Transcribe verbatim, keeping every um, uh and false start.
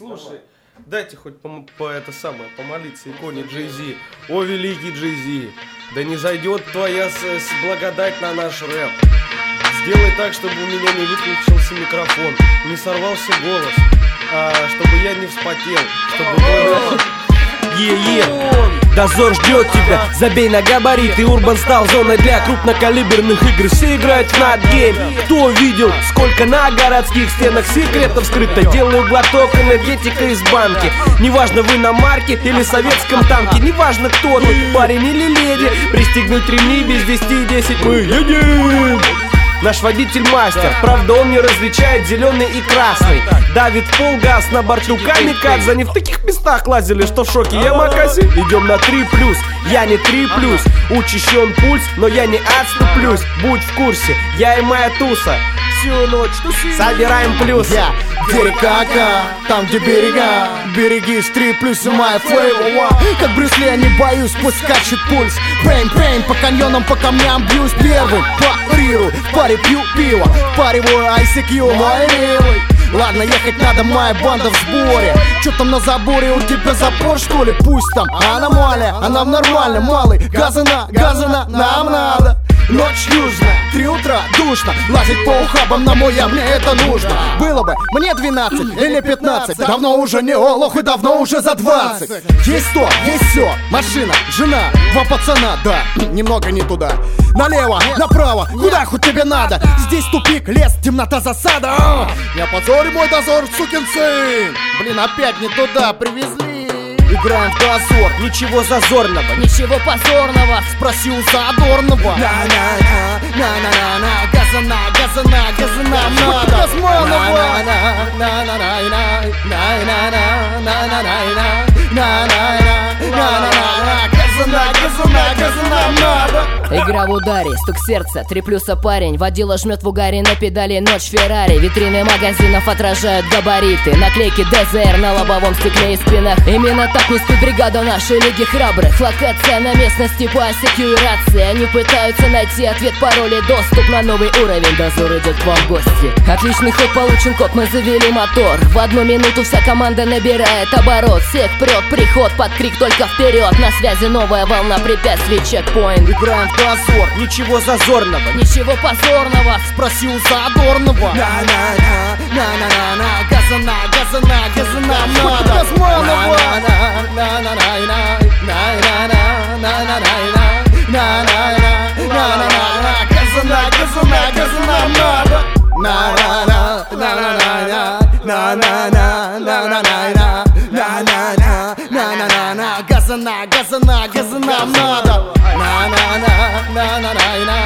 Слушай, дайте хоть по, по это самое, помолиться иконе Джей-Зи. О, великий Джей-Зи, да не зайдет твоя с, с благодать на наш рэп. Сделай так, чтобы у меня не выключился микрофон, не сорвался голос, а чтобы я не вспотел, чтобы... Е-е, дозор ждет тебя, забей на габариты. Урбан стал зоной для крупнокалиберных игр. Все играют в надгейм. Кто видел, сколько на городских стенах секретов скрыто? Делаю глоток энергетика из банки. Неважно, вы на марке или советском танке, неважно, кто тут, парень или леди, пристегнуть ремни, без десяти десять мы едем. Наш водитель мастер, правда он не различает зеленый и красный. Давит в пол газ на борту камикадзе. Они в таких местах лазили, что в шоке Ямакази. Идем на три плюс, я не три плюс. Учащен пульс, но я не отступлюсь. Будь в курсе, я и моя туса всю ночь тусим, собираем плюс. Я где река, там где берега, береги три плюс и моя флейва. Как Брюс Ли, я не боюсь, пусть скачет пульс. Пейн, пейн, по каньонам, по камням бьюсь первым. Парирую, в паре пью пиво, впариваю ай си кью, мой милый. Ладно, ехать надо, моя банда в сборе. Чё там на заборе, у тебя запор что ли? Пусть там аномалия, а нам нормально, малый. Газа на, газа на, нам надо. Ночь южная, три утра, душно. Лазить по ухабам на моя, мне это нужно. Было бы мне двенадцать или пятнадцать. Давно уже не олух и давно уже за двадцать. Есть то, есть все, машина, жена, два пацана, да, немного не туда. Налево, направо, куда хоть тебе надо. Здесь тупик, лес, темнота, засада. а! Не опозори мой дозор, сукин сын. Блин, опять не туда привезли. Играем в дозор, ничего зазорного, ничего позорного. Спроси у Задорнова. На-на-на, на-на-на-на, газана, газана, газана, надо. Газманова. На-на-на-на, на-на-на, на-на-на-на, на-на-на, на-на-на, газана, газана, газана, надо. Игра в ударе, стук сердца, три плюса парень. Водила жмет в угаре на педали, ночь Феррари. Витрины магазинов отражают габариты. Наклейки ДЗР на лобовом стекле и спинах. Именно так не спит бригада нашей лиги храбрых. Локация на местности по ассекюрации. Они пытаются найти ответ, пароль и доступ на новый уровень. Дозор идет к вам в гости. Отличный ход, получен код, мы завели мотор. В одну минуту вся команда набирает оборот. Всех прет, приход, под крик только вперед. На связи новая волна препятствий, чекпоинт. Играем в дозор, ничего зазорного, ничего позорного. Спроси у Задорнова. На-на-на, на-на-на-на, газана, газана, газана, надо. Газманова. На-на-на-на, на-на-на, на-на-на-на, на-на-на, на-на-на, газана, газана, газана, надо. На-на-на, на-на-на, на-на-на, на-на-на, на-на-на, на-на-на, газана, газана, газана, надо. На-на-на, на-на-на.